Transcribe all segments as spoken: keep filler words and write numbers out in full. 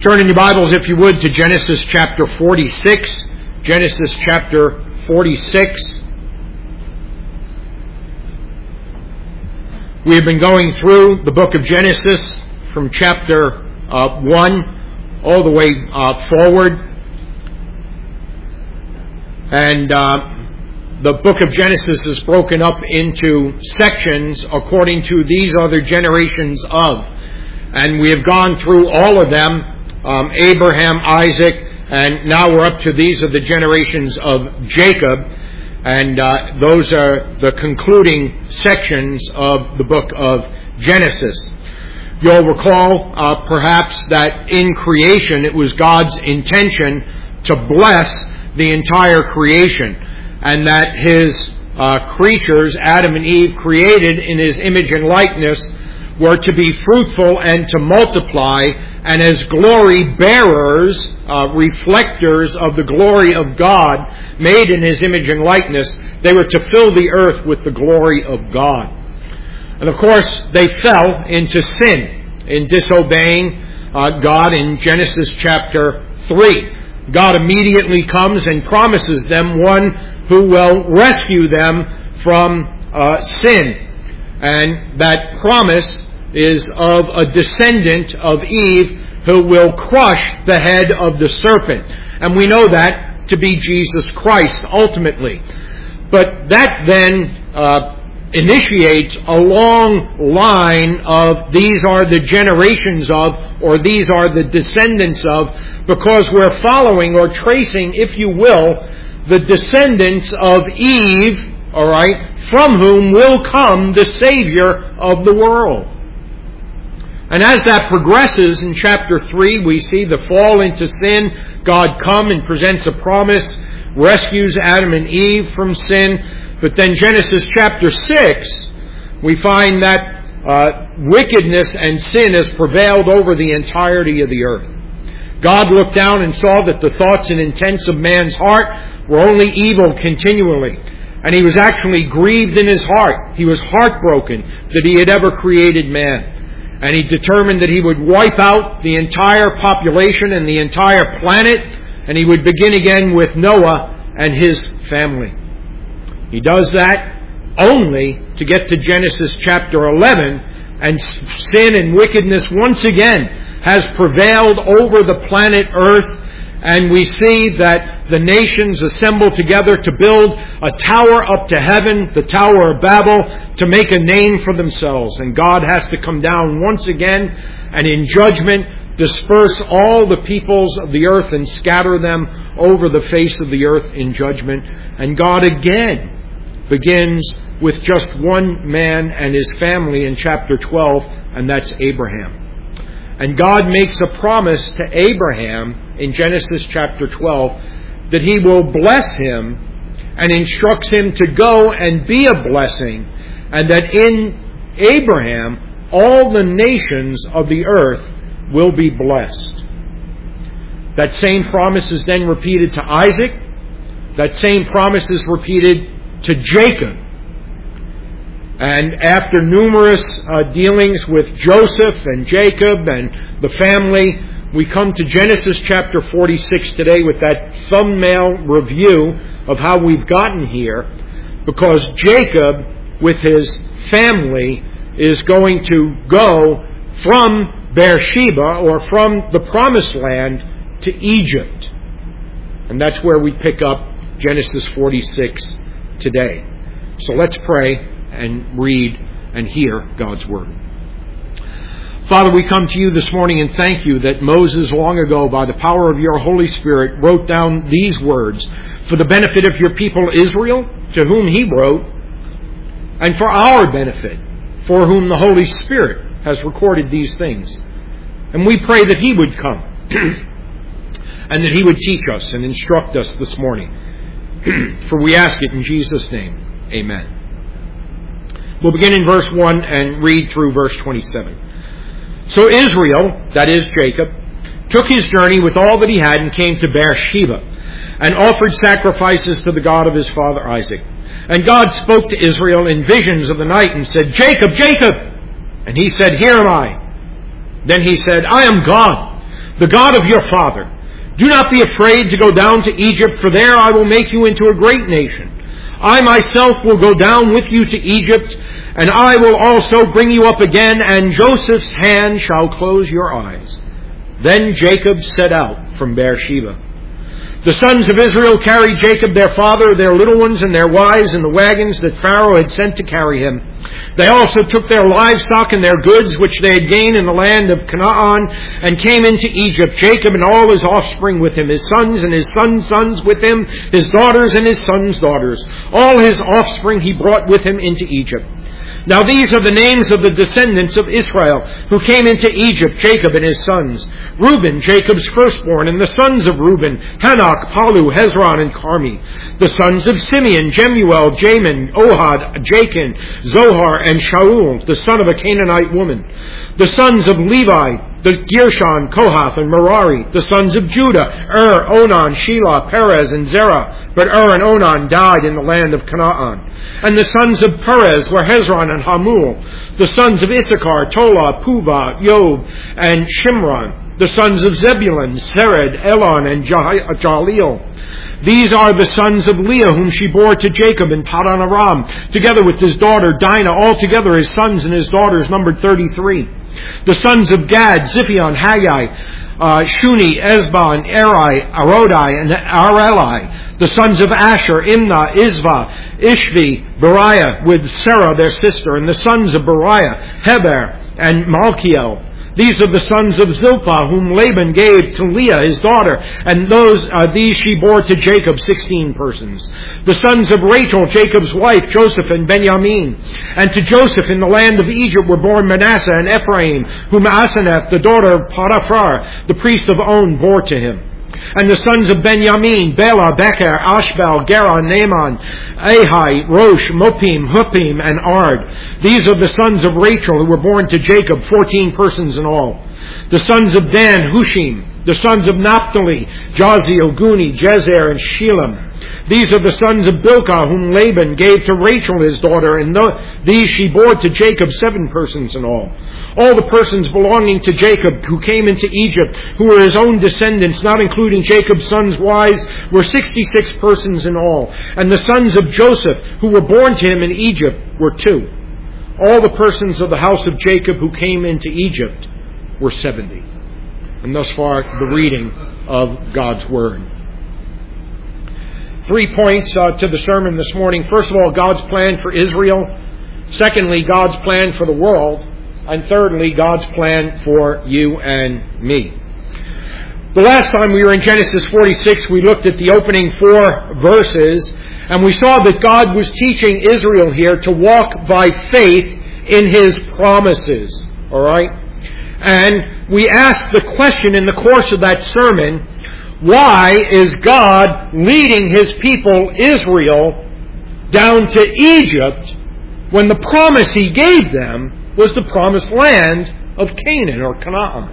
Turn in your Bibles, if you would, to Genesis chapter forty-six. Genesis chapter forty-six. We have been going through the book of Genesis from chapter uh, one all the way uh, forward. And uh, the book of Genesis is broken up into sections according to these are the generations of. And we have gone through all of them. Um, Abraham, Isaac, and now we're up to these are the generations of Jacob, and uh, those are the concluding sections of the book of Genesis. You'll recall uh, perhaps that in creation it was God's intention to bless the entire creation, and that His uh, creatures, Adam and Eve, created in His image and likeness, were to be fruitful and to multiply, and as glory bearers, uh, reflectors of the glory of God, made in His image and likeness, they were to fill the earth with the glory of God. And of course, they fell into sin in disobeying uh, God in Genesis chapter three. God immediately comes and promises them one who will rescue them from uh, sin. And that promise is of a descendant of Eve who will crush the head of the serpent. And we know that to be Jesus Christ ultimately. But that then uh, initiates a long line of these are the generations of, or these are the descendants of, because we're following or tracing, if you will, the descendants of Eve, all right, from whom will come the Savior of the world. And as that progresses in chapter three, we see the fall into sin. God come and presents a promise, rescues Adam and Eve from sin. But then Genesis chapter six, we find that uh, wickedness and sin has prevailed over the entirety of the earth. God looked down and saw that the thoughts and intents of man's heart were only evil continually. And He was actually grieved in His heart. He was heartbroken that He had ever created man. And He determined that He would wipe out the entire population and the entire planet, and He would begin again with Noah and his family. He does that only to get to Genesis chapter eleven, and sin and wickedness once again has prevailed over the planet Earth. And we see that the nations assemble together to build a tower up to heaven, the Tower of Babel, to make a name for themselves. And God has to come down once again and in judgment disperse all the peoples of the earth and scatter them over the face of the earth in judgment. And God again begins with just one man and his family in chapter twelve, and that's Abraham. And God makes a promise to Abraham in Genesis chapter twelve that He will bless him and instructs him to go and be a blessing, and that in Abraham all the nations of the earth will be blessed. That same promise is then repeated to Isaac. That same promise is repeated to Jacob. And after numerous uh, dealings with Joseph and Jacob and the family, we come to Genesis chapter forty-six today with that thumbnail review of how we've gotten here, because Jacob, with his family, is going to go from Beersheba, or from the Promised Land, to Egypt. And that's where we pick up Genesis forty-six today. So let's pray and read and hear God's Word. Father, we come to You this morning and thank You that Moses long ago, by the power of Your Holy Spirit, wrote down these words for the benefit of Your people Israel, to whom He wrote, and for our benefit, for whom the Holy Spirit has recorded these things. And we pray that He would come and that He would teach us and instruct us this morning. For we ask it in Jesus' name. Amen. We'll begin in verse one and read through verse twenty-seven. So Israel, that is Jacob, took his journey with all that he had and came to Beersheba and offered sacrifices to the God of his father Isaac. And God spoke to Israel in visions of the night and said, Jacob, Jacob! And he said, Here am I. Then he said, I am God. the God of your father. Do not be afraid to go down to Egypt, for there I will make you into a great nation. I myself will go down with you to Egypt, and I will also bring you up again, and Joseph's hand shall close your eyes." Then Jacob set out from Beersheba. The sons of Israel carried Jacob their father, their little ones and their wives in the wagons that Pharaoh had sent to carry him. They also took their livestock and their goods which they had gained in the land of Canaan and came into Egypt, Jacob and all his offspring with him, his sons and his sons' sons with him, his daughters and his sons' daughters. All his offspring he brought with him into Egypt. Now these are the names of the descendants of Israel who came into Egypt, Jacob and his sons. Reuben, Jacob's firstborn, and the sons of Reuben, Hanok, Palu, Hezron, and Carmi. The sons of Simeon, Jemuel, Jamin, Ohad, Jachin, Zohar, and Shaul, the son of a Canaanite woman. The sons of Levi, the Gershon, Kohath, and Merari. The sons of Judah, Er, Onan, Shelah, Perez, and Zerah. But Er and Onan died in the land of Canaan. And the sons of Perez were Hezron and Hamul. The sons of Issachar, Tola, Puvah, Yob, and Shimron. The sons of Zebulun, Sered, Elon, and Jaleel. These are the sons of Leah, whom she bore to Jacob in Padan Aram, together with his daughter Dinah. Altogether his sons and his daughters numbered thirty-three. The sons of Gad, Ziphion, Haggai, uh, Shuni, Ezbah, Eri, Arodai, and Areli. The sons of Asher, Imnah, Isva, Ishvi, Beriah, with Sarah their sister. And the sons of Beriah, Heber, and Malchiel. These are the sons of Zilpah, whom Laban gave to Leah, his daughter, and those uh, these she bore to Jacob, sixteen persons. The sons of Rachel, Jacob's wife, Joseph and Benjamin. And to Joseph in the land of Egypt were born Manasseh and Ephraim, whom Asenath, the daughter of Potiphar, the priest of On, bore to him. And the sons of Benjamin, Bela, Becher, Ashbel, Gera, Naaman, Ahi, Rosh, Mopim, Huppim, and Ard. These are the sons of Rachel who were born to Jacob, fourteen persons in all. The sons of Dan, Hushim. The sons of Naphtali, Jaziel, Guni, Jezer, and Shelam. These are the sons of Bilkah, whom Laban gave to Rachel his daughter, and these she bore to Jacob, seven persons in all. All the persons belonging to Jacob who came into Egypt, who were his own descendants, not including Jacob's sons' wives, were sixty-six persons in all. And the sons of Joseph, who were born to him in Egypt, were two. All the persons of the house of Jacob who came into Egypt were seventy. And thus far, the reading of God's Word. Three points uh, to the sermon this morning. First of all, God's plan for Israel. Secondly, God's plan for the world. And thirdly, God's plan for you and me. The last time we were in Genesis forty-six, we looked at the opening four verses, and we saw that God was teaching Israel here to walk by faith in His promises. All right? And we asked the question in the course of that sermon, why is God leading His people, Israel, down to Egypt when the promise He gave them was the promised land of Canaan or Canaan?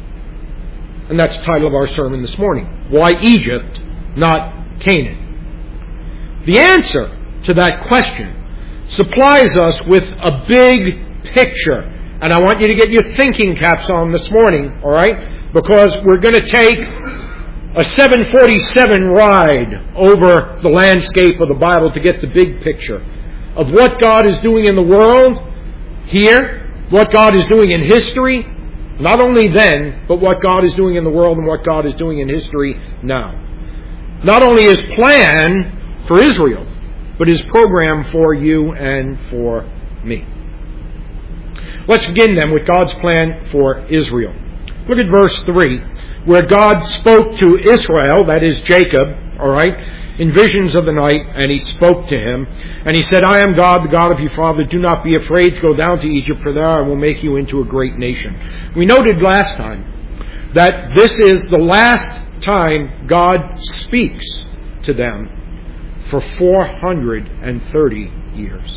And that's the title of our sermon this morning. Why Egypt, not Canaan? The answer to that question supplies us with a big picture. And I want you to get your thinking caps on this morning, all right? Because we're going to take a seven forty-seven ride over the landscape of the Bible to get the big picture of what God is doing in the world here, what God is doing in history, not only then, but what God is doing in the world and what God is doing in history now. Not only His plan for Israel, but His program for you and for me. Let's begin then with God's plan for Israel. Look at verse three, where God spoke to Israel, that is Jacob, all right, in visions of the night, and He spoke to him. And He said, I am God, the God of your father. Do not be afraid to go down to Egypt, for there I will make you into a great nation. We noted last time that this is the last time God speaks to them for four hundred thirty years.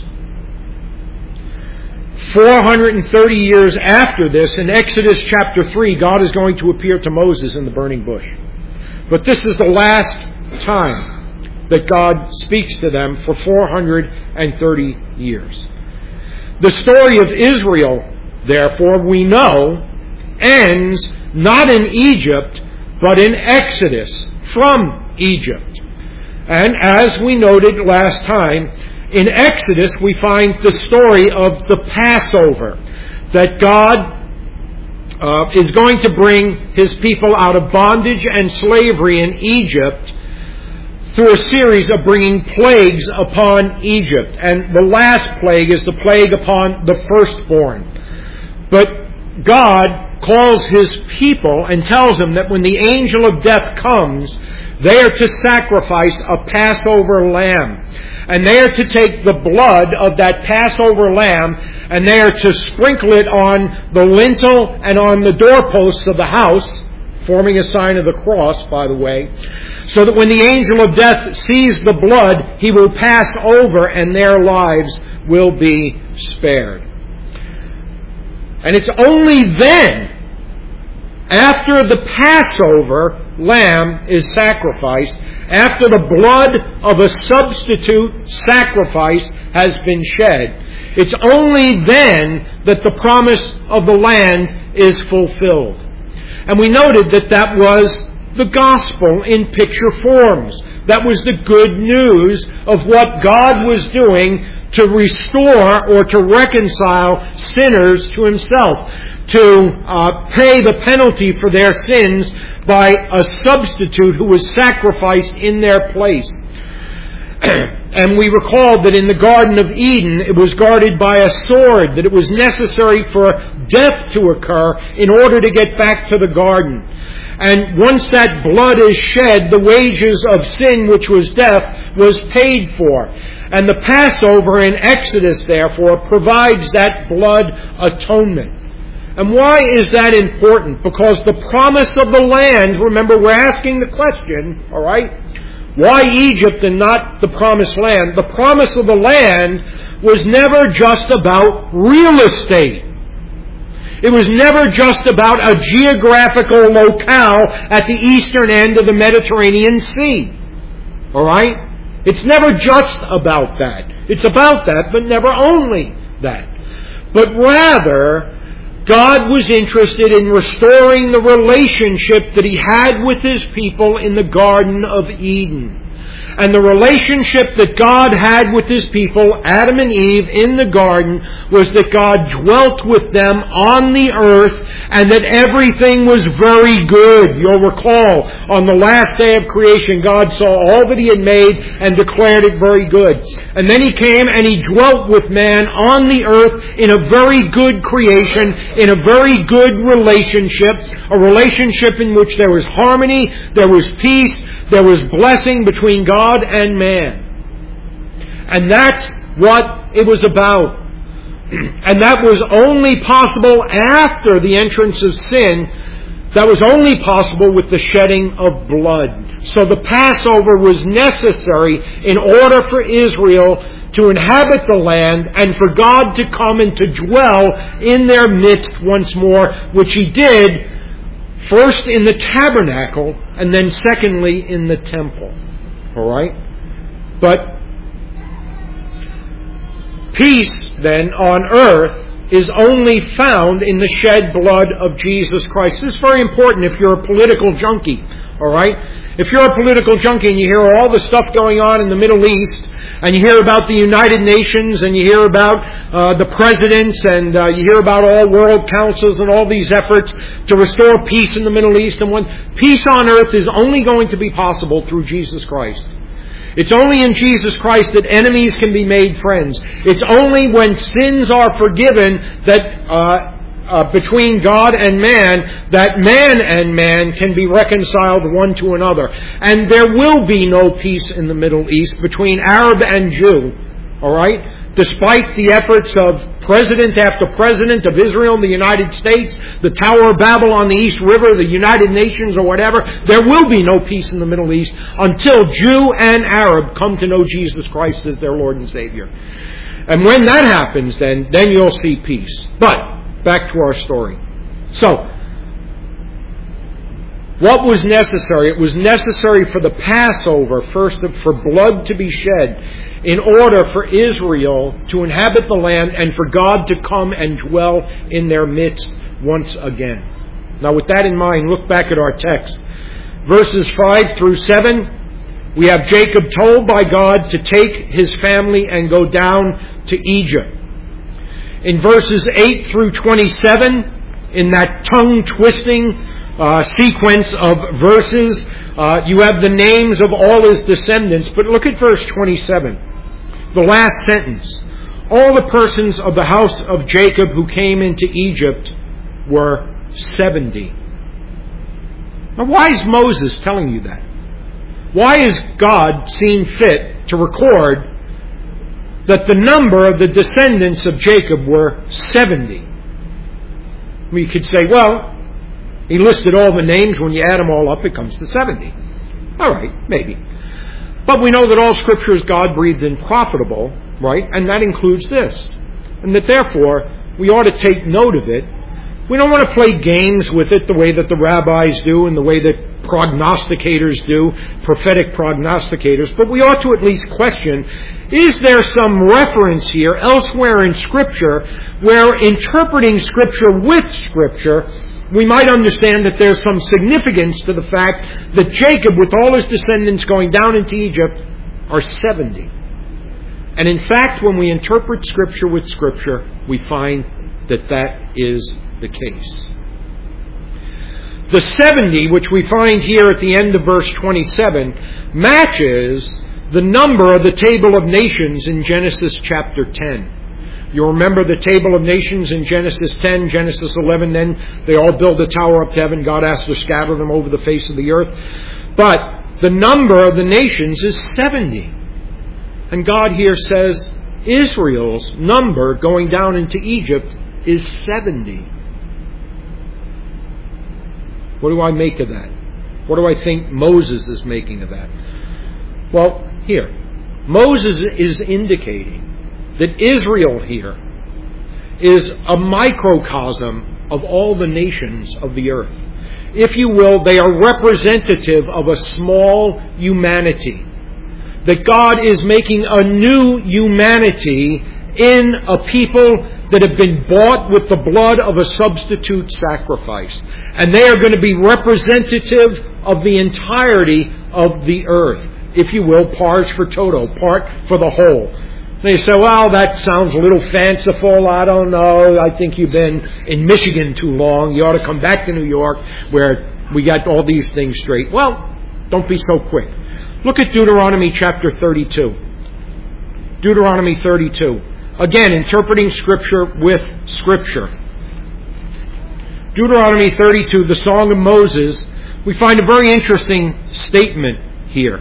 four hundred thirty years after this, in Exodus chapter three, God is going to appear to Moses in the burning bush. But this is the last time that God speaks to them for four hundred thirty years. The story of Israel, therefore, we know, ends not in Egypt, but in Exodus from Egypt. And as we noted last time, in Exodus we find the story of the Passover, that God uh, is going to bring His people out of bondage and slavery in Egypt through a series of bringing plagues upon Egypt. And the last plague is the plague upon the firstborn. But God calls His people and tells them that when the angel of death comes, they are to sacrifice a Passover lamb. And they are to take the blood of that Passover lamb and they are to sprinkle it on the lintel and on the doorposts of the house, forming a sign of the cross, by the way, so that when the angel of death sees the blood, he will pass over and their lives will be spared. And it's only then, after the Passover lamb is sacrificed, after the blood of a substitute sacrifice has been shed, it's only then that the promise of the land is fulfilled. And we noted that that was the gospel in picture forms. That was the good news of what God was doing to restore or to reconcile sinners to Himself, to uh, pay the penalty for their sins by a substitute who was sacrificed in their place. And we recalled that in the Garden of Eden it was guarded by a sword, that it was necessary for death to occur in order to get back to the garden. And once that blood is shed, the wages of sin, which was death, was paid for. And the Passover in Exodus, therefore, provides that blood atonement. And why is that important? Because the promise of the land, remember we're asking the question, all right, why Egypt and not the promised land? The promise of the land was never just about real estate. It was never just about a geographical locale at the eastern end of the Mediterranean Sea. All right? It's never just about that. It's about that, but never only that. But rather, God was interested in restoring the relationship that He had with His people in the Garden of Eden. And the relationship that God had with His people, Adam and Eve, in the garden, was that God dwelt with them on the earth and that everything was very good. You'll recall, on the last day of creation, God saw all that He had made and declared it very good. And then He came and He dwelt with man on the earth in a very good creation, in a very good relationship, a relationship in which there was harmony, there was peace, there was blessing between God and man. And that's what it was about. And that was only possible after the entrance of sin. That was only possible with the shedding of blood. So the Passover was necessary in order for Israel to inhabit the land and for God to come and to dwell in their midst once more, which He did first in the tabernacle, and then secondly in the temple. All right? But peace, then, on earth is only found in the shed blood of Jesus Christ. This is very important if you're a political junkie. All right? If you're a political junkie and you hear all the stuff going on in the Middle East, and you hear about the United Nations, and you hear about uh, the presidents, and uh, you hear about all world councils and all these efforts to restore peace in the Middle East, and when peace on earth is only going to be possible through Jesus Christ. It's only in Jesus Christ that enemies can be made friends. It's only when sins are forgiven that uh, uh, between God and man, that man and man can be reconciled one to another. And there will be no peace in the Middle East between Arab and Jew. All right? Despite the efforts of president after president of Israel and the United States, the Tower of Babel on the East River, the United Nations or whatever, there will be no peace in the Middle East until Jew and Arab come to know Jesus Christ as their Lord and Savior. And when that happens, then, then you'll see peace. But, back to our story. So, what was necessary? It was necessary for the Passover, first, for blood to be shed in order for Israel to inhabit the land and for God to come and dwell in their midst once again. Now with that in mind, look back at our text. Verses five through seven, we have Jacob told by God to take his family and go down to Egypt. In verses eight through twenty-seven, in that tongue-twisting uh, sequence of verses, uh, you have the names of all his descendants. But look at verse twenty-seven, the last sentence. All the persons of the house of Jacob who came into Egypt were seventy. Now, why is Moses telling you that? Why has God seen fit to record that the number of the descendants of Jacob were seventy? We could say, well, he listed all the names. When you add them all up, it comes to seventy. All right, maybe. But we know that all Scripture is God-breathed and profitable, right? And that includes this. And that therefore, we ought to take note of it. We don't want to play games with it the way that the rabbis do and the way that prognosticators do, prophetic prognosticators, but we ought to at least question, is there some reference here elsewhere in Scripture where interpreting Scripture with Scripture, we might understand that there's some significance to the fact that Jacob, with all his descendants going down into Egypt, are seventy. And in fact, when we interpret Scripture with Scripture, we find that that is the case. The seventy, which we find here at the end of verse twenty-seven, matches the number of the table of nations in Genesis chapter ten. You remember the table of nations in Genesis ten, Genesis eleven, then they all build a tower up to heaven. God has to scatter them over the face of the earth. But the number of the nations is seventy. And God here says Israel's number going down into Egypt is seventy. What do I make of that? What do I think Moses is making of that? Well, here, Moses is indicating that Israel here is a microcosm of all the nations of the earth. If you will, they are representative of a small humanity. That God is making a new humanity in a people that have been bought with the blood of a substitute sacrifice. And they are going to be representative of the entirety of the earth. If you will, pars for toto, part for the whole. They say, well, that sounds a little fanciful. I don't know. I think you've been in Michigan too long. You ought to come back to New York where we got all these things straight. Well, don't be so quick. Look at Deuteronomy chapter thirty-two. Deuteronomy thirty-two. Again, interpreting Scripture with Scripture. Deuteronomy thirty-two, the Song of Moses, we find a very interesting statement here.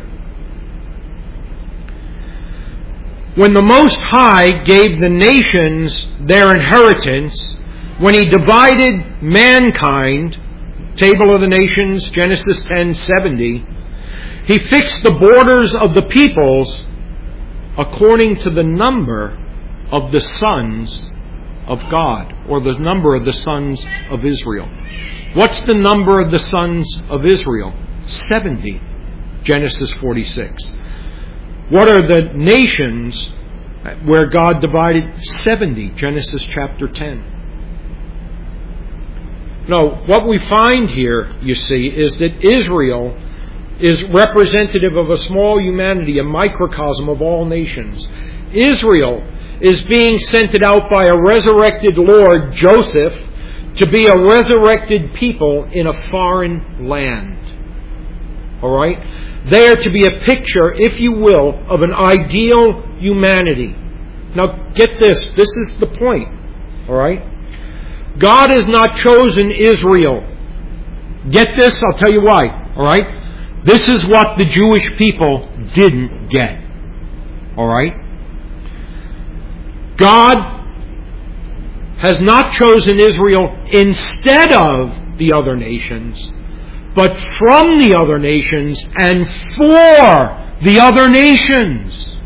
When the Most High gave the nations their inheritance, when He divided mankind, Table of the Nations, Genesis ten seventy, He fixed the borders of the peoples according to the number of the sons of God, or the number of the sons of Israel. What's the number of the sons of Israel? seventy, Genesis forty-six. What are the nations where God divided? seventy, Genesis chapter ten. No, what we find here, you see, is that Israel is representative of a small humanity, a microcosm of all nations. Israel is being sent out by a resurrected Lord, Joseph, to be a resurrected people in a foreign land. All right? They are to be a picture, if you will, of an ideal humanity. Now, get this. This is the point. All right? God has not chosen Israel. Get this? I'll tell you why. All right? This is what the Jewish people didn't get. All right? God has not chosen Israel instead of the other nations, but from the other nations and for the other nations.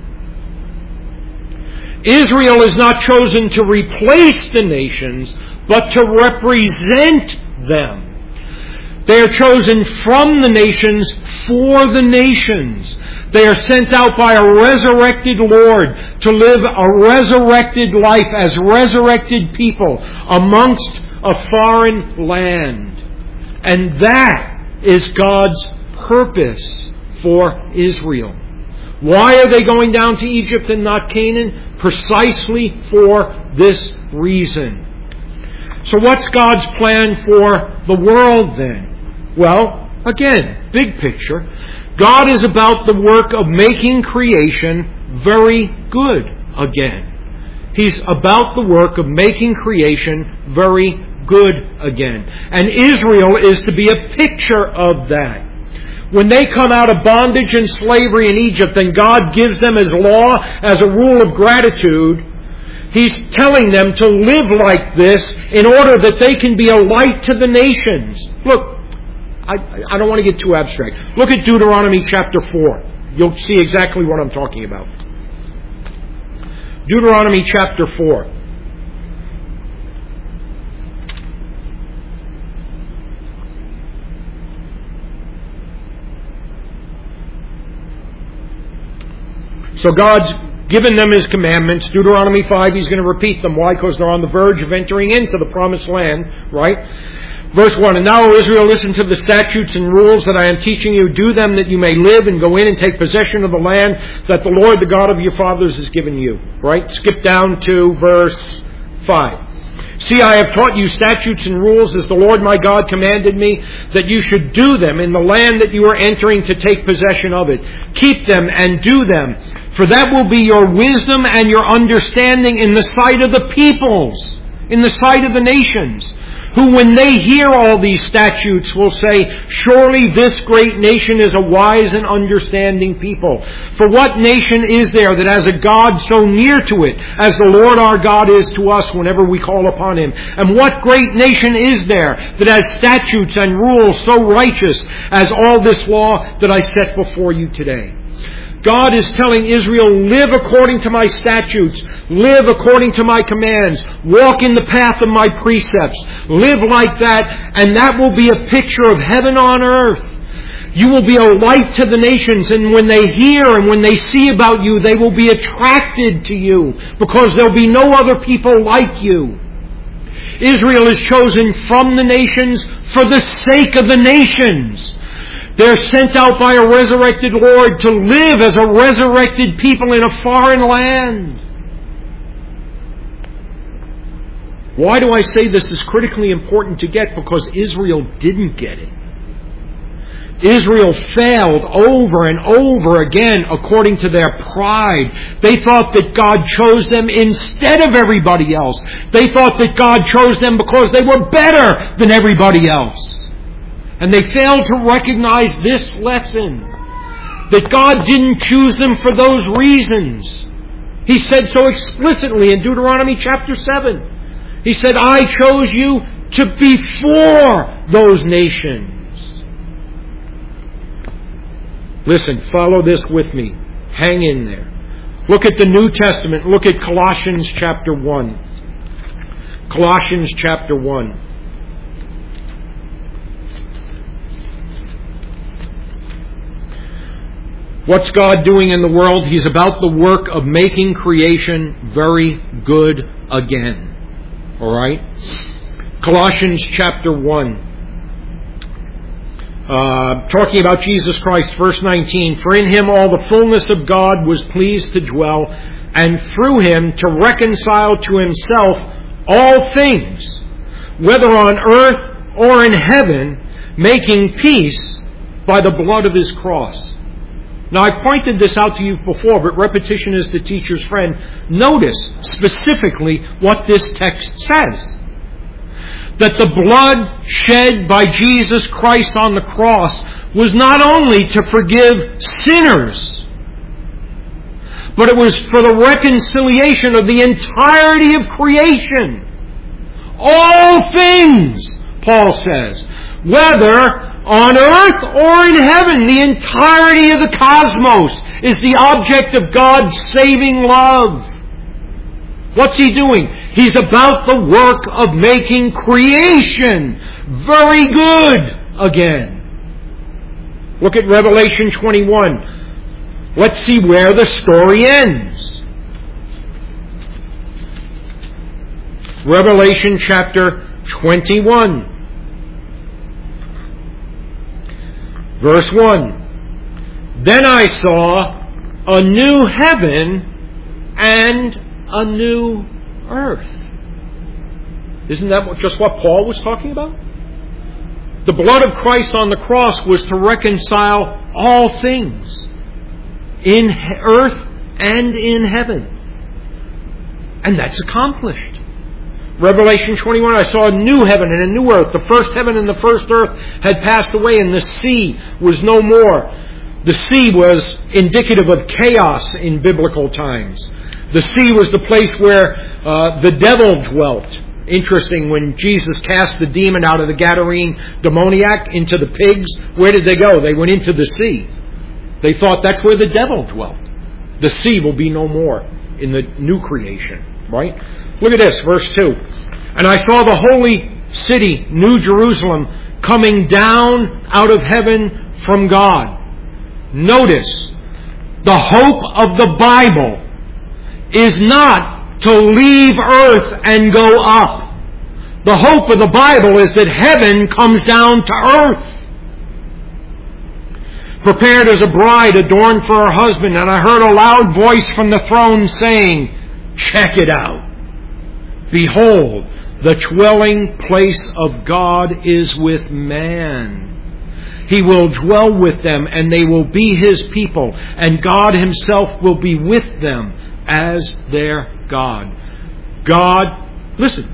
Israel is not chosen to replace the nations, but to represent them. They are chosen from the nations for the nations. They are sent out by a resurrected Lord to live a resurrected life as resurrected people amongst a foreign land. And that is God's purpose for Israel. Why are they going down to Egypt and not Canaan? Precisely for this reason. So what's God's plan for the world then? Well, again, big picture. God is about the work of making creation very good again. He's about the work of making creation very good again. And Israel is to be a picture of that. When they come out of bondage and slavery in Egypt and God gives them as law, as a rule of gratitude, He's telling them to live like this in order that they can be a light to the nations. Look, I, I don't want to get too abstract. Look at Deuteronomy chapter four. You'll see exactly what I'm talking about. Deuteronomy chapter four. So God's given them His commandments. Deuteronomy five, He's going to repeat them. Why? Because they're on the verge of entering into the promised land, right? Verse one, and now, O Israel, listen to the statutes and rules that I am teaching you. Do them that you may live and go in and take possession of the land that the Lord, the God of your fathers, has given you. Right? Skip down to verse five. See, I have taught you statutes and rules as the Lord my God commanded me, that you should do them in the land that you are entering to take possession of it. Keep them and do them, for that will be your wisdom and your understanding in the sight of the peoples, in the sight of the nations, who when they hear all these statutes will say, surely this great nation is a wise and understanding people. For what nation is there that has a God so near to it as the Lord our God is to us whenever we call upon Him? And what great nation is there that has statutes and rules so righteous as all this law that I set before you today? God is telling Israel, live according to my statutes, live according to my commands, walk in the path of my precepts, live like that, and that will be a picture of heaven on earth. You will be a light to the nations, and when they hear and when they see about you, they will be attracted to you, because there will be no other people like you. Israel is chosen from the nations for the sake of the nations. They're sent out by a resurrected Lord to live as a resurrected people in a foreign land. Why do I say this is critically important to get? Because Israel didn't get it. Israel failed over and over again according to their pride. They thought that God chose them instead of everybody else. They thought that God chose them because they were better than everybody else. And they failed to recognize this lesson, that God didn't choose them for those reasons. He said so explicitly in Deuteronomy chapter seven. He said, I chose you to be for those nations. Listen, follow this with me. Hang in there. Look at the New Testament. Look at Colossians chapter one. Colossians chapter one. What's God doing in the world? He's about the work of making creation very good again. All right? Colossians chapter one. Uh, talking about Jesus Christ, verse nineteen. For in Him all the fullness of God was pleased to dwell, and through Him to reconcile to Himself all things, whether on earth or in heaven, making peace by the blood of His cross. Now, I pointed this out to you before, but repetition is the teacher's friend. Notice specifically what this text says. That the blood shed by Jesus Christ on the cross was not only to forgive sinners, but it was for the reconciliation of the entirety of creation. All things, Paul says, whether on earth or in heaven, the entirety of the cosmos is the object of God's saving love. What's He doing? He's about the work of making creation very good again. Look at Revelation twenty-one. Let's see where the story ends. Revelation chapter twenty-one. Verse one. Then I saw a new heaven and a new earth. Isn't that what, just what Paul was talking about? The blood of Christ on the cross was to reconcile all things in earth and in heaven. And that's accomplished. Revelation twenty-one, I saw a new heaven and a new earth. The first heaven and the first earth had passed away, and the sea was no more. The sea was indicative of chaos in biblical times. The sea was the place where uh, the devil dwelt. Interesting, when Jesus cast the demon out of the Gadarene demoniac into the pigs, where did they go? They went into the sea. They thought that's where the devil dwelt. The sea will be no more in the new creation, right? Look at this, verse two. And I saw the holy city, New Jerusalem, coming down out of heaven from God. Notice, the hope of the Bible is not to leave earth and go up. The hope of the Bible is that heaven comes down to earth. Prepared as a bride adorned for her husband, and I heard a loud voice from the throne saying, check it out. Behold, the dwelling place of God is with man. He will dwell with them, and they will be His people, and God Himself will be with them as their God. God, listen,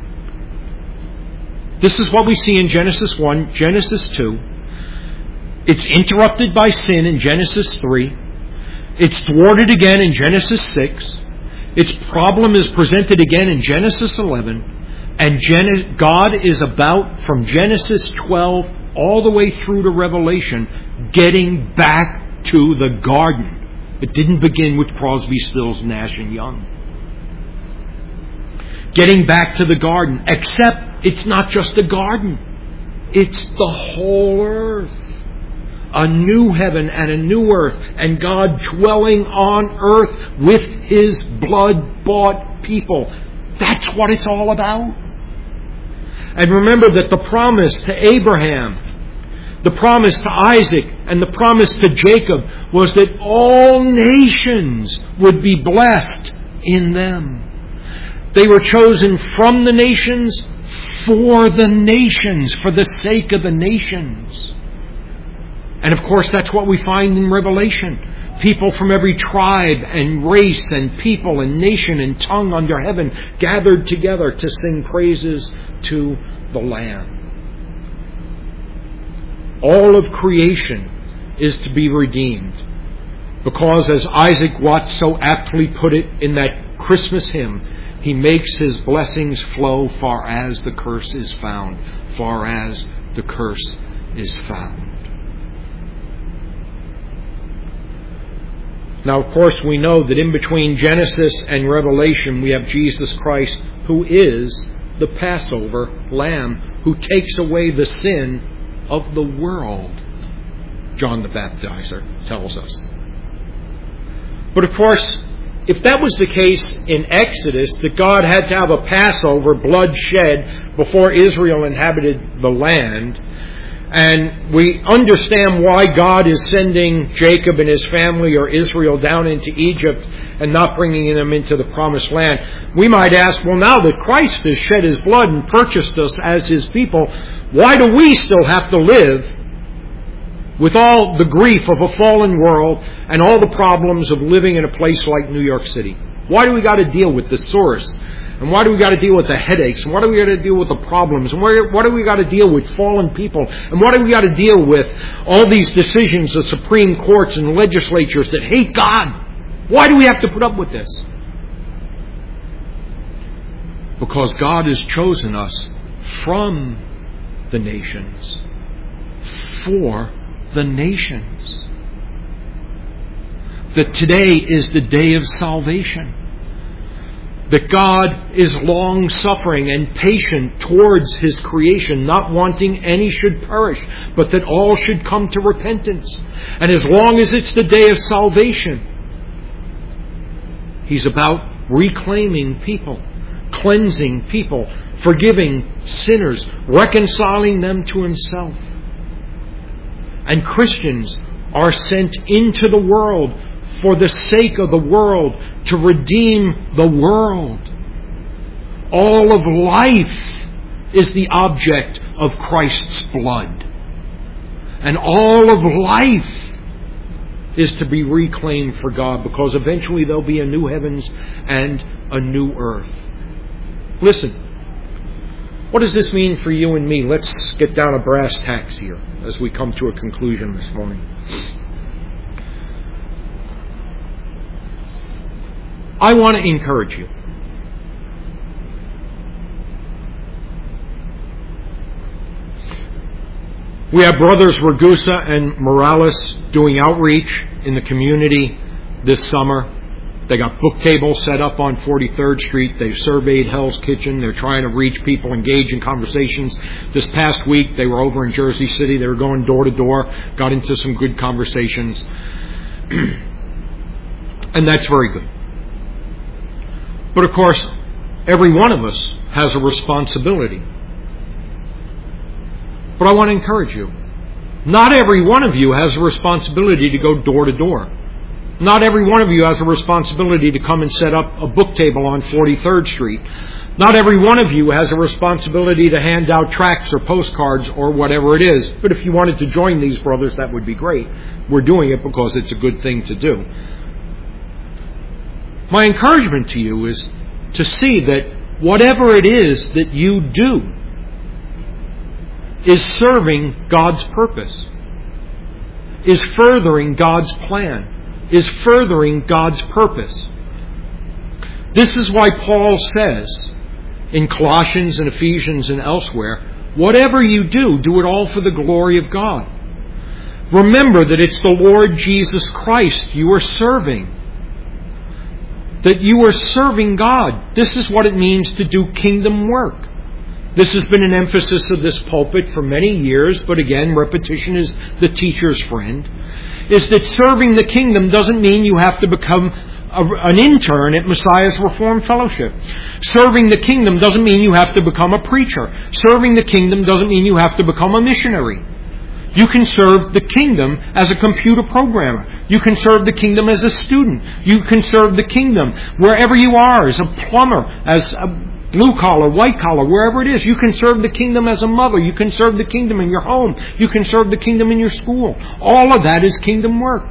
this is what we see in Genesis one, Genesis two. It's interrupted by sin in Genesis three. It's thwarted again in Genesis six. Its problem is presented again in Genesis eleven. And Gen- God is about, from Genesis twelve all the way through to Revelation, getting back to the garden. It didn't begin with Crosby, Stills, Nash and Young. Getting back to the garden. Except it's not just a garden. It's the whole earth. A new heaven and a new earth. And God dwelling on earth with His blood-bought people. That's what it's all about. And remember that the promise to Abraham, the promise to Isaac, and the promise to Jacob was that all nations would be blessed in them. They were chosen from the nations for the nations, for the sake of the nations. And of course, that's what we find in Revelation. People from every tribe and race and people and nation and tongue under heaven gathered together to sing praises to the Lamb. All of creation is to be redeemed. Because as Isaac Watts so aptly put it in that Christmas hymn, He makes His blessings flow far as the curse is found. Far as the curse is found. Now, of course, we know that in between Genesis and Revelation, we have Jesus Christ, who is the Passover Lamb, who takes away the sin of the world, John the Baptizer tells us. But of course, if that was the case in Exodus, that God had to have a Passover, blood shed, before Israel inhabited the land, and we understand why God is sending Jacob and his family or Israel down into Egypt and not bringing them into the promised land, we might ask, well, now that Christ has shed His blood and purchased us as His people, why do we still have to live with all the grief of a fallen world and all the problems of living in a place like New York City? Why do we got to deal with the source? And why do we got to deal with the headaches? And why do we got to deal with the problems? And why, why do we got to deal with fallen people? And why do we got to deal with all these decisions of Supreme Courts and legislatures that hate God? Why do we have to put up with this? Because God has chosen us from the nations for the nations. That today is the day of salvation. That God is long-suffering and patient towards His creation, not wanting any should perish, but that all should come to repentance. And as long as it's the day of salvation, He's about reclaiming people, cleansing people, forgiving sinners, reconciling them to Himself. And Christians are sent into the world for the sake of the world, to redeem the world. All of life is the object of Christ's blood. And all of life is to be reclaimed for God, because eventually there'll be a new heavens and a new earth. Listen, what does this mean for you and me? Let's get down to brass tacks here as we come to a conclusion this morning. I want to encourage you. We have brothers Ragusa and Morales doing outreach in the community this summer. They got book tables set up on forty-third Street. They've surveyed Hell's Kitchen. They're trying to reach people, engage in conversations. This past week, they were over in Jersey City. They were going door to door, got into some good conversations. And that's very good. But of course, every one of us has a responsibility. But I want to encourage you. Not every one of you has a responsibility to go door to door. Not every one of you has a responsibility to come and set up a book table on forty-third Street. Not every one of you has a responsibility to hand out tracts or postcards or whatever it is. But if you wanted to join these brothers, that would be great. We're doing it because it's a good thing to do. My encouragement to you is to see that whatever it is that you do is serving God's purpose, is furthering God's plan, is furthering God's purpose. This is why Paul says in Colossians and Ephesians and elsewhere, whatever you do, do it all for the glory of God. Remember that it's the Lord Jesus Christ you are serving. That you are serving God. This is what it means to do kingdom work. This has been an emphasis of this pulpit for many years, but again, repetition is the teacher's friend, is that serving the kingdom doesn't mean you have to become a, an intern at Messiah's Reformed Fellowship. Serving the kingdom doesn't mean you have to become a preacher. Serving the kingdom doesn't mean you have to become a missionary. You can serve the kingdom as a computer programmer. You can serve the kingdom as a student. You can serve the kingdom wherever you are, as a plumber, as a blue collar, white collar, wherever it is. You can serve the kingdom as a mother. You can serve the kingdom in your home. You can serve the kingdom in your school. All of that is kingdom work.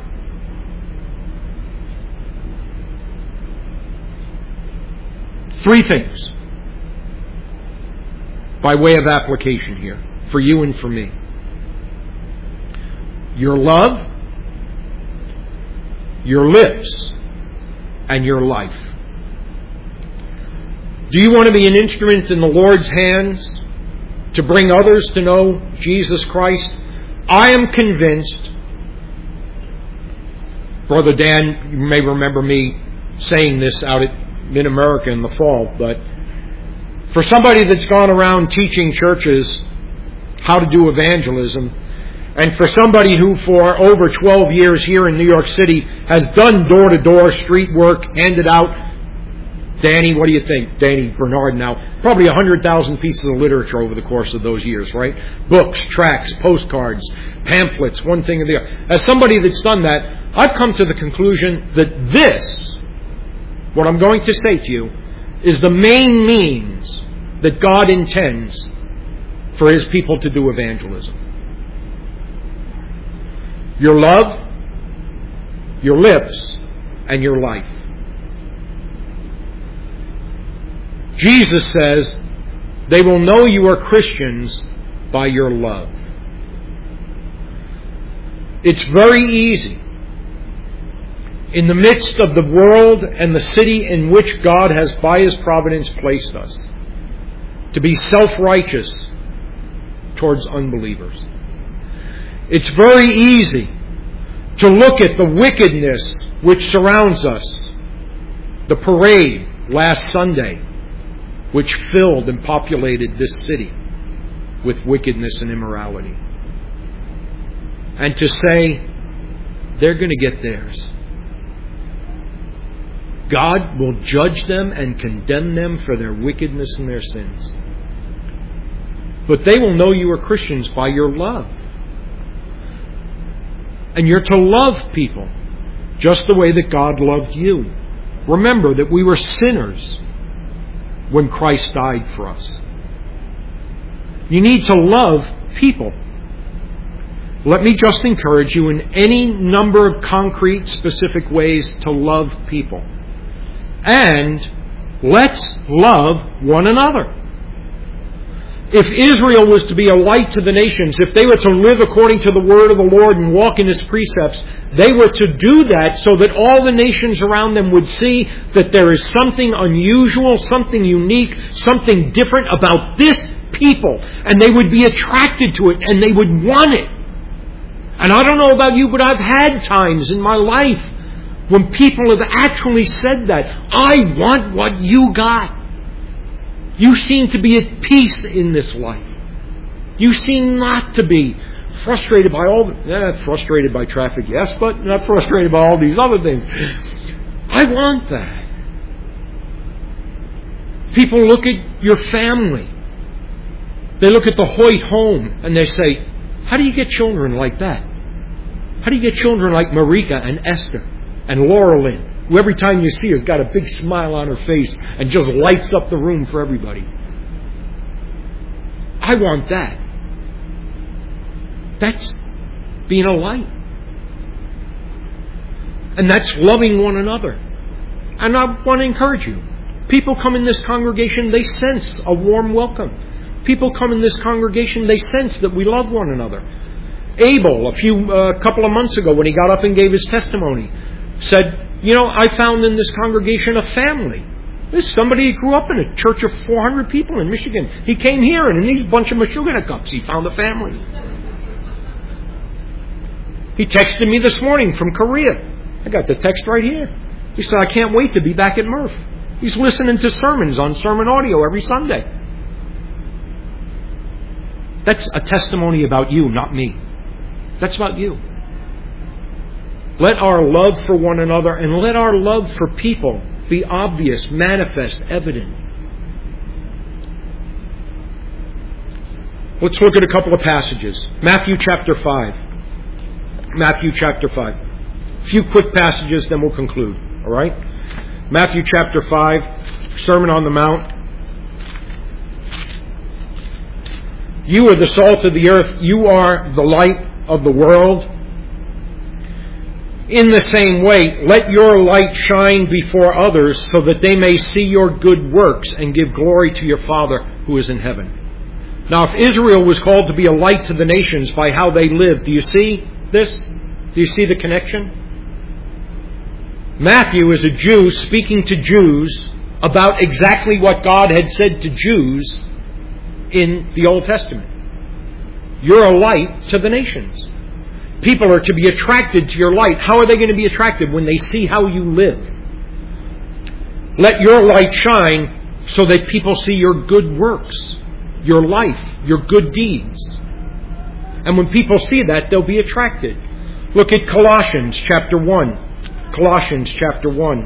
Three things by way of application here for you and for me. Your love, your lips, and your life. Do you want to be an instrument in the Lord's hands to bring others to know Jesus Christ? I am convinced, Brother Dan, you may remember me saying this out at Mid-America in the fall, but for somebody that's gone around teaching churches how to do evangelism, and for somebody who for over twelve years here in New York City has done door-to-door street work, handed out, Danny, what do you think? Danny Bernard now, probably one hundred thousand pieces of literature over the course of those years, right? Books, tracts, postcards, pamphlets, one thing or the other. As somebody that's done that, I've come to the conclusion that this, what I'm going to say to you, is the main means that God intends for His people to do evangelism. Your love, your lips, and your life. Jesus says, they will know you are Christians by your love. It's very easy, in the midst of the world and the city in which God has by His providence placed us, to be self-righteous towards unbelievers. It's very easy to look at the wickedness which surrounds us. The parade last Sunday, which filled and populated this city with wickedness and immorality. And to say, they're going to get theirs. God will judge them and condemn them for their wickedness and their sins. But they will know you are Christians by your love. And you're to love people just the way that God loved you. Remember that we were sinners when Christ died for us. You need to love people. Let me just encourage you in any number of concrete, specific ways to love people. And let's love one another. If Israel was to be a light to the nations, if they were to live according to the word of the Lord and walk in His precepts, they were to do that so that all the nations around them would see that there is something unusual, something unique, something different about this people. And they would be attracted to it and they would want it. And I don't know about you, but I've had times in my life when people have actually said that. I want what you got. You seem to be at peace in this life. You seem not to be frustrated by all the... Eh, frustrated by traffic, yes, but not frustrated by all these other things. I want that. People look at your family. They look at the Hoyt home and they say, how do you get children like that? How do you get children like Marika and Esther and Laura Lynn, who every time you see her has got a big smile on her face and just lights up the room for everybody? I want that. That's being a light. And that's loving one another. And I want to encourage you. People come in this congregation, they sense a warm welcome. People come in this congregation, they sense that we love one another. Abel, a few uh, couple of months ago, when he got up and gave his testimony, said, you know, I found in this congregation a family. This is somebody who grew up in a church of four hundred people in Michigan. He came here, and in these bunch of Meshuggah cups, he found a family. He texted me this morning from Korea. I got the text right here. He said, I can't wait to be back at Murph. He's listening to sermons on sermon audio every Sunday. That's a testimony about you, not me. That's about you. Let our love for one another and let our love for people be obvious, manifest, evident. Let's look at a couple of passages. Matthew chapter five. Matthew chapter five. A few quick passages, then we'll conclude. All right? Matthew chapter five, Sermon on the Mount. You are the salt of the earth. You are the light of the world. In the same way, let your light shine before others so that they may see your good works and give glory to your Father who is in heaven. Now, if Israel was called to be a light to the nations by how they lived, do you see this? Do you see the connection? Matthew is a Jew speaking to Jews about exactly what God had said to Jews in the Old Testament. You're a light to the nations. People are to be attracted to your light. How are they going to be attracted? When they see how you live. Let your light shine so that people see your good works, your life, your good deeds. And when people see that, they'll be attracted. Look at Colossians chapter one. Colossians chapter one.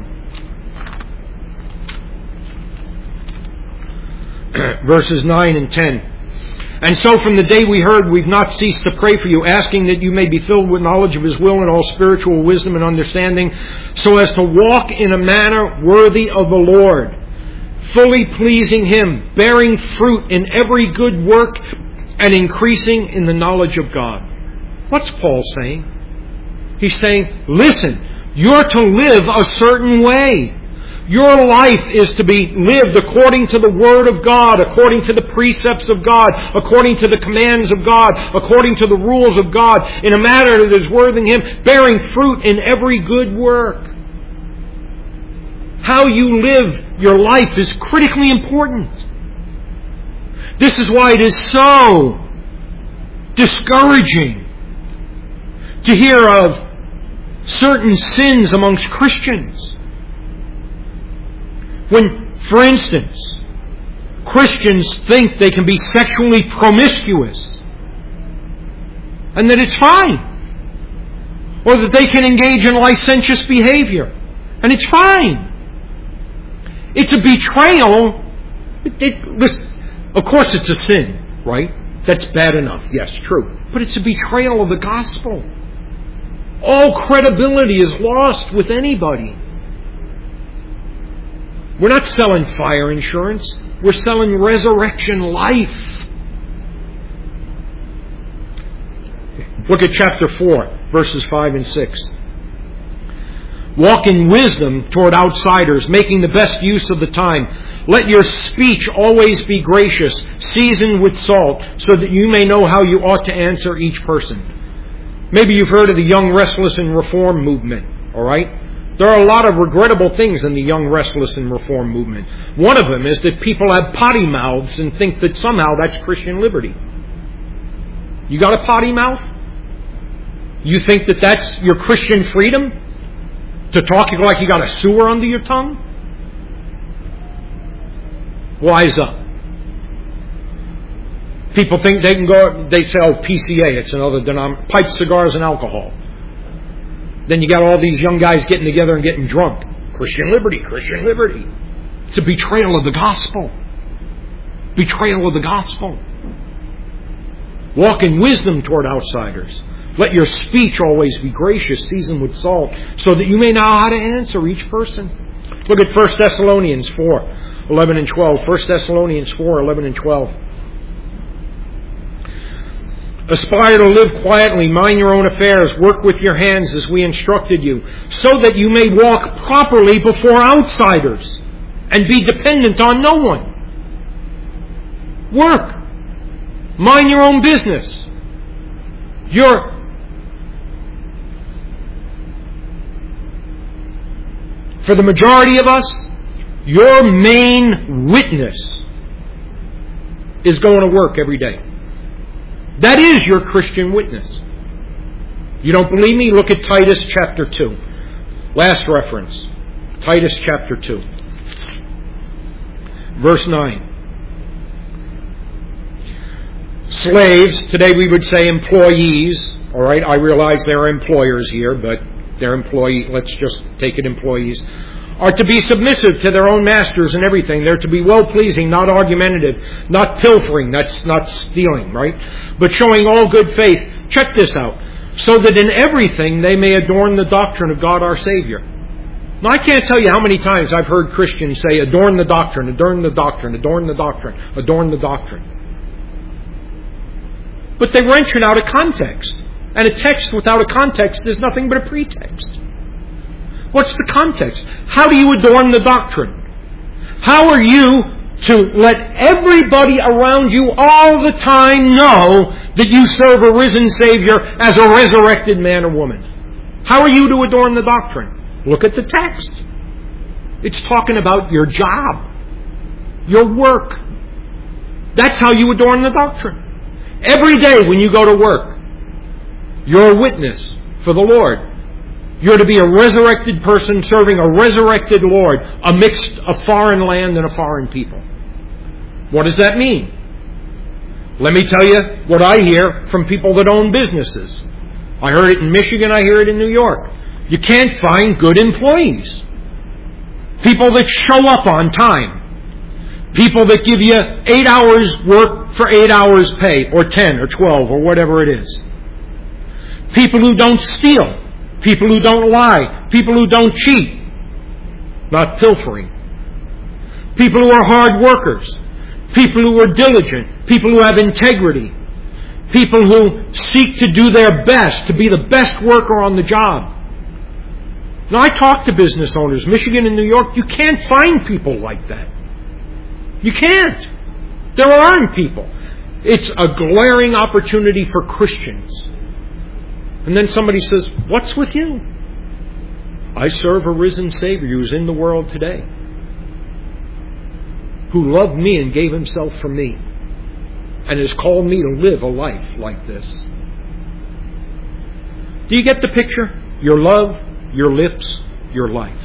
Verses nine and ten. And so from the day we heard, we've not ceased to pray for you, asking that you may be filled with knowledge of His will and all spiritual wisdom and understanding, so as to walk in a manner worthy of the Lord, fully pleasing Him, bearing fruit in every good work, and increasing in the knowledge of God. What's Paul saying? He's saying, listen, you're to live a certain way. Your life is to be lived according to the Word of God, according to the precepts of God, according to the commands of God, according to the rules of God, in a manner that is worthy of Him, bearing fruit in every good work. How you live your life is critically important. This is why it is so discouraging to hear of certain sins amongst Christians. When, for instance, Christians think they can be sexually promiscuous and that it's fine, or that they can engage in licentious behavior and it's fine. It's a betrayal. It, it, listen, of course it's a sin, right? That's bad enough. Yes, true. But it's a betrayal of the gospel. All credibility is lost with anybody. We're not selling fire insurance. We're selling resurrection life. Look at chapter four, verses five and six. Walk in wisdom toward outsiders, making the best use of the time. Let your speech always be gracious, seasoned with salt, so that you may know how you ought to answer each person. Maybe you've heard of the Young Restless and Reform movement, all right? There are a lot of regrettable things in the Young Restless and Reform movement. One of them is that people have potty mouths and think that somehow that's Christian liberty. You got a potty mouth? You think that that's your Christian freedom? To talk like you got a sewer under your tongue? Wise up. People think they can go, they say, oh, P C A, it's another denomination, pipe, cigars, and alcohol. Then you got all these young guys getting together and getting drunk. Christian liberty, Christian liberty. It's a betrayal of the gospel. Betrayal of the gospel. Walk in wisdom toward outsiders. Let your speech always be gracious, seasoned with salt, so that you may know how to answer each person. Look at First Thessalonians four, eleven and twelve. First Thessalonians four, eleven and twelve. Aspire to live quietly, mind your own affairs, work with your hands as we instructed you, so that you may walk properly before outsiders and be dependent on no one. Work. Mind your own business. Your For the majority of us, your main witness is going to work every day. That is your Christian witness. You don't believe me? Look at Titus chapter two. Last reference. Titus chapter two. Verse nine. Slaves, today we would say employees. All right, I realize there are employers here, but they're employee, let's just take it employees, are to be submissive to their own masters and everything. They're to be well-pleasing, not argumentative, not pilfering, that's not stealing, right? But showing all good faith. Check this out. So that in everything they may adorn the doctrine of God our Savior. Now I can't tell you how many times I've heard Christians say, adorn the doctrine, adorn the doctrine, adorn the doctrine, adorn the doctrine. But they wrench it out of context. And a text without a context is nothing but a pretext. What's the context? How do you adorn the doctrine? How are you to let everybody around you all the time know that you serve a risen Savior as a resurrected man or woman? How are you to adorn the doctrine? Look at the text. It's talking about your job, your work. That's how you adorn the doctrine. Every day when you go to work, you're a witness for the Lord. You're to be a resurrected person serving a resurrected Lord amidst a foreign land and a foreign people. What does that mean? Let me tell you what I hear from people that own businesses. I heard it in Michigan, I hear it in New York. You can't find good employees. People that show up on time. People that give you eight hours work for eight hours pay, or ten, or twelve, or whatever it is. People who don't steal. People who don't lie. People who don't cheat. Not pilfering. People who are hard workers. People who are diligent. People who have integrity. People who seek to do their best, to be the best worker on the job. Now I talk to business owners, Michigan and New York, you can't find people like that. You can't. There aren't people. It's a glaring opportunity for Christians. And then somebody says, what's with you? I serve a risen Savior who's in the world today, who loved me and gave himself for me, and has called me to live a life like this. Do you get the picture? Your love, your lips, your life.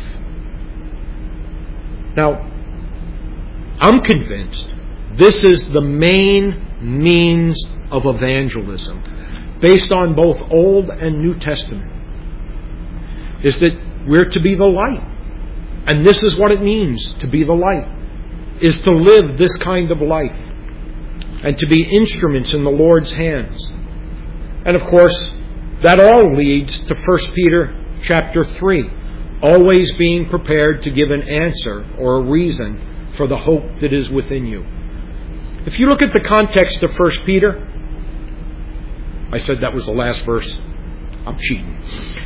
Now, I'm convinced this is the main means of evangelism, based on both Old and New Testament, is that we're to be the light. And this is what it means to be the light, is to live this kind of life and to be instruments in the Lord's hands. And of course, That all leads to First Peter chapter three, always being prepared to give an answer or a reason for the hope that is within you. If you look at the context of First Peter, I said that was the last verse. I'm cheating.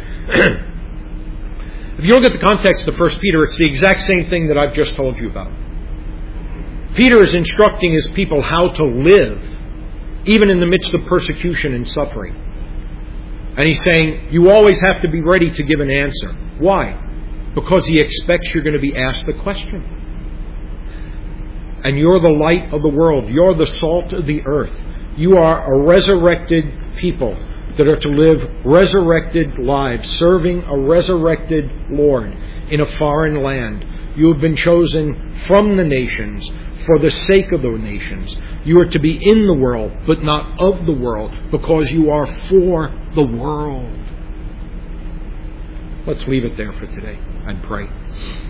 If you look at the context of First Peter, it's the exact same thing that I've just told you about. Peter is instructing his people how to live, even in the midst of persecution and suffering. And he's saying, you always have to be ready to give an answer. Why? Because he expects you're going to be asked the question. And you're the light of the world. You're the salt of the earth. You are a resurrected people that are to live resurrected lives, serving a resurrected Lord in a foreign land. You have been chosen from the nations for the sake of the nations. You are to be in the world, but not of the world, because you are for the world. Let's leave it there for today and pray.